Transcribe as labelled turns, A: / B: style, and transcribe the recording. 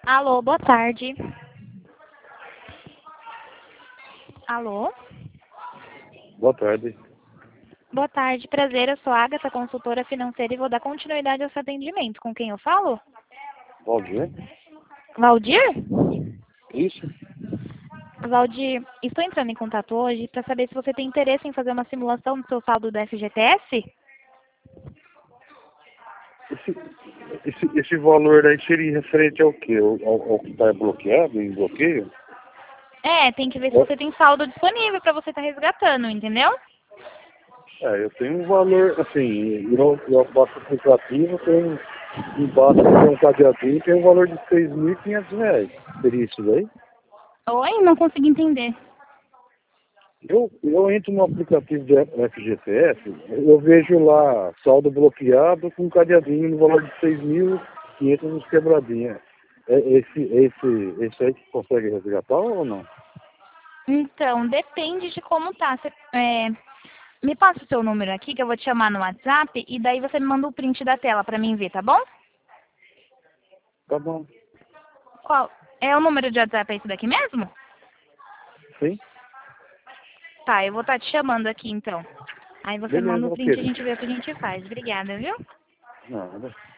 A: Alô, boa tarde. Alô?
B: Boa tarde.
A: Boa tarde, prazer. Eu sou a Agatha, consultora financeira, e vou dar continuidade ao seu atendimento. Com quem eu falo?
B: Valdir?
A: Valdir?
B: Isso?
A: Valdir, estou entrando em contato hoje para saber se você tem interesse em fazer uma simulação do seu saldo do FGTS?
B: Esse valor aí seria referente ao quê? Ao que está bloqueado, em bloqueio?
A: É, tem que ver se você tem saldo disponível para você estar resgatando, entendeu?
B: Eu tenho um valor, assim, eu bato o aplicativo, tem embaixo tem um cadeadinho, tem um valor de R$ 6.500. Seria isso daí?
A: Oi, não consegui entender.
B: Eu entro no aplicativo do FGTS, eu vejo lá saldo bloqueado com um cadeadinho no valor de 6.500 uns quebradinhos. Esse aí que consegue resgatar ou não?
A: Então, depende de como tá. Me passa o seu número aqui, que eu vou te chamar no WhatsApp, e daí você me manda o print da tela para mim ver, tá bom?
B: Tá bom.
A: Qual? É o número de WhatsApp, é esse daqui mesmo?
B: Sim?
A: Tá, eu vou estar te chamando aqui então. Aí você manda
B: Beleza,
A: o
B: ok.
A: print e a gente vê o que a gente faz. Obrigada, viu?
B: Nada.